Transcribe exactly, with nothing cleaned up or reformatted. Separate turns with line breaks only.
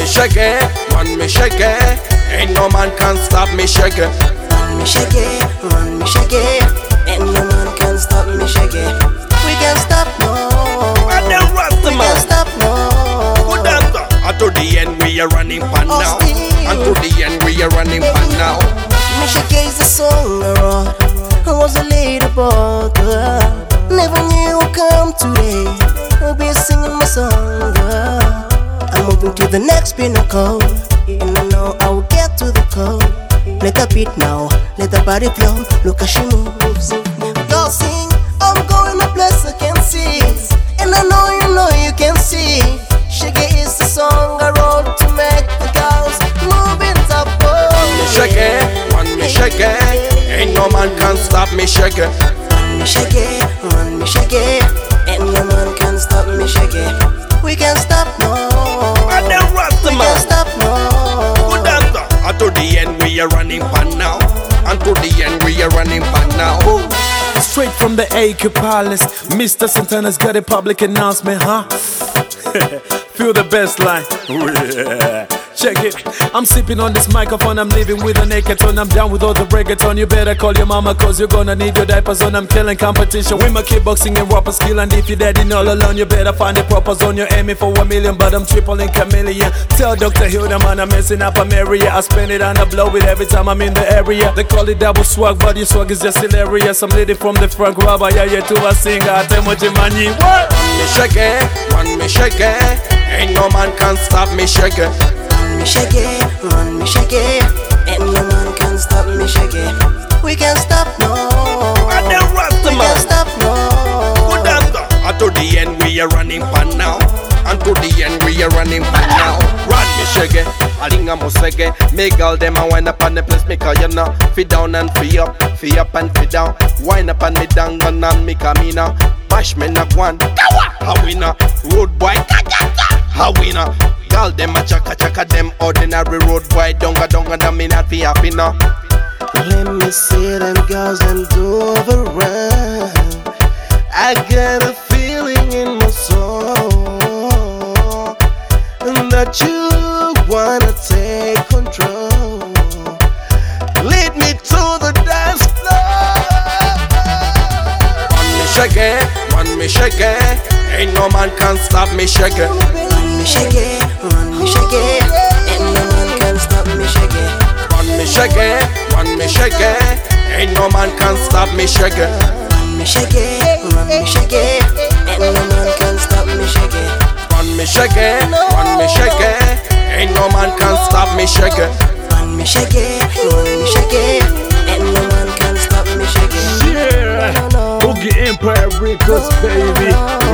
shaggy, run me shaggy. Ain't no man can stop me shaggy.
Run me shaggy, run me shaggy. Ain't no man can stop me shaggy. We can't stop no.
And then Rasta
We
man.
can't stop no.
Good answer. And to the end we are running pan now. And to the end we are running pan now.
Me shaggy is a song I wrote. I was a little boy, girl. Never knew I'd come today. I'll be singing my song, girl. I'm moving to the next pinnacle, and I know I will get to the core. Let the beat now, let the body flow. Look how she moves. Girl sing, I'm going a place I can see, and I know you know you can see. Shaggy is the song I wrote to make the girls move it up.
Run me shaggy, run me shaggy. Ain't no man can stop me shaggy.
Run me shaggy, run me shaggy. Ain't no man can stop me shaggy. We can't stop no.
And then Rasta
We
man.
can't stop no.
Good answer. And to the end we are running pan now. And to the end we are running pan now.
Straight from the A Q Palace, Mister Santana's got a public announcement, huh? Feel the best line. Check it. I'm sipping on this microphone, I'm living with a naked tone. I'm down with all the reggaeton. You better call your mama, cause you're gonna need your diapers on. I'm killing competition with my kickboxing and rapper skill. And if you're daddy all alone, you better find the proper zone. You're aiming for one million, but I'm tripling chameleon. Tell Doctor Hilda, man, I'm messing up a area. I spend it and I blow it every time I'm in the area. They call it double swag, but your swag is just hilarious. I'm leading from the front row, yeah, yeah, to a singer. I tell what you man, you what?
Run me shaggy, run me shaggy. Ain't no man can stop me shaggy.
Run me shaggy, run me shaggy. Ain't no man can stop me shaggy. We can't stop no.
And then Rasta
We
man.
can't stop no.
Good answer. And to the end we are running pan now. And to the end we are running pan now. Run me shaggy, alinga musege. Make all them a wind up on the place, make a you know. Fit down and free up, free up and fit down. Wind up on me down and me camina. Bash me knock one, how we know? Road boy, how we know? Girl them a chaka chaka, them ordinary road boy. Donga donga, them me not fi happy now.
Let me see them girls them do overrun. I got a feeling in my soul that you wanna take control. Lead me to the dance floor.
Run me shaggy, run me shaggy. Ain't no man can stop me shaggy.
Run me shaggy, run me shaggy. Ain't no man can stop me shaggy.
Run me shaggy, run me shaggy. Ain't no man can stop me shaggy.
Run me shaggy, run me shaggy. Ain't no man can stop me shaggy.
Run me shaggy, run me shaggy. Ain't no man can stop me shaggy.
Run me shaggy, run me shaggy. Ain't no man can stop me shaggy.
Yeah, Boogie Empire Records, baby.